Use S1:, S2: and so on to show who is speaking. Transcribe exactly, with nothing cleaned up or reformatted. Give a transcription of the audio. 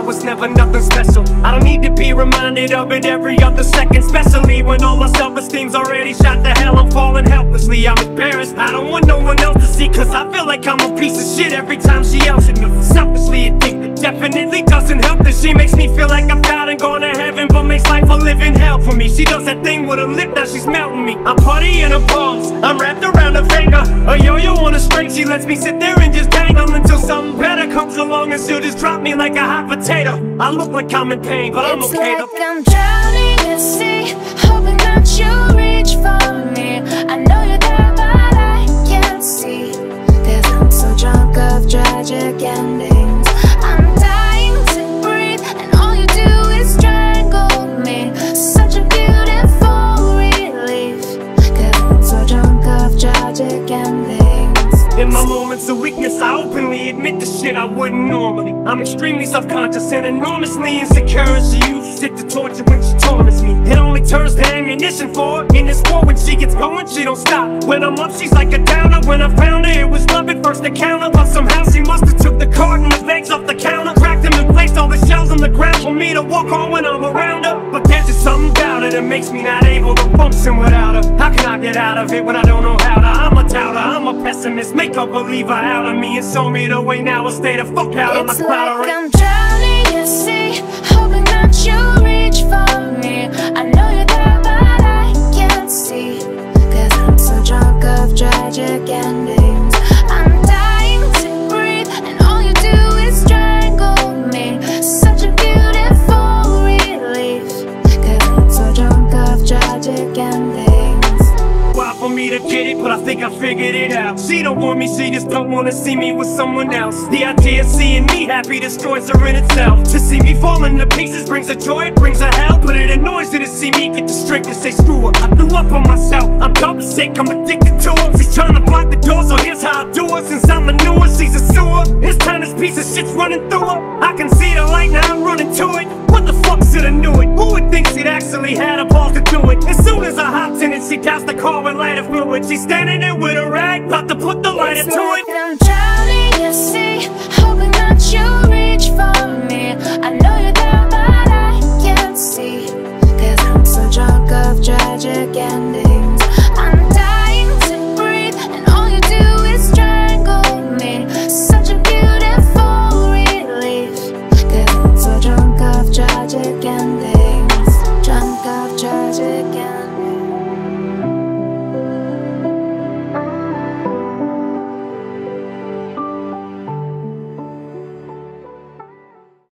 S1: was never nothing special. I don't need to be reminded of it every other second, especially when all my self-esteem's already shot to hell. I'm falling helplessly, I'm embarrassed. I don't want no one else to see, cause I feel like I'm a piece of shit every time she yells at me. Selfishly addicted, definitely doesn't help that she makes me feel like I've died and gone to heaven, but makes life a living hell for me. She does that thing with her lip, now she's melting me. I'm putty in her palms, I'm wrapped around her finger. A yo-yo on a string, she lets me sit there and just dangle until something better comes along and she'll just drop me like a hot potato. I look like I'm in pain, but I'm
S2: it's
S1: okay
S2: like
S1: though.
S2: I'm drowning at sea, hoping that you reach for me. I know you're there, but I can't see, cause I'm so drunk of tragic endings. I'm dying to breathe, and all you do is strangle me. Such a beautiful relief, cause I'm so drunk of tragic endings.
S1: In my moments of weakness, I openly admit the shit I wouldn't normally. I'm extremely self-conscious and enormously insecure, and she uses it to torture when she torments me. It only turns to ammunition for her. In this war, when she gets going, she don't stop. When I'm up, she's like a downer. When I found her, it was love at first encounter, but somehow she must have took the card and the bags off the counter, cracked them and placed all the shells on the ground for me to walk on when I'm around her. But there's just something about her that makes me not able to function without her. How can I get out of it when I don't know how to? I'm a doubter, I'm a pessimist. Make a believer out of me and show me the way now. I'll stay the fuck out of my
S2: It's
S1: cloud.
S2: like I'm drowning at sea, hoping that you reach for me. I know you're there, but I can't see, cause I'm so drunk of tragic endings. I'm dying to breathe, and all you do is strangle me. Such a beautiful relief, cause I'm so drunk of tragic endings.
S1: Wild for me to get it, but I think I figured it out. She don't want me, she just don't wanna see me with someone else. The idea of seeing me happy destroys her in itself. To see me falling to pieces brings her joy, it brings her hell. But it annoys her to see me get the strength to say screw her. I threw up on myself, I'm dumb sick, I'm addicted to her. She's trying to block the door, so here's how I do her. Since I'm a newer, she's a sewer. This time this piece of shit's running through her. I can see the light, now I'm running to it. What the fuck, should've knew it? Who would think she'd actually had a balls to do it? As soon as I hopped in it, she doused the car with lighter fluid. She's standing there with a rag, about to put the lighter
S2: It's
S1: to
S2: like
S1: it.
S2: I'm drowning at sea, hoping that you reach for me. I know you're there, but I can't see, cause I'm so drunk of tragic endings. I'm dying to breathe, and all you do is strangle me. Such a beautiful relief, cause I'm so drunk of tragic endings. Drunk of tragic endings.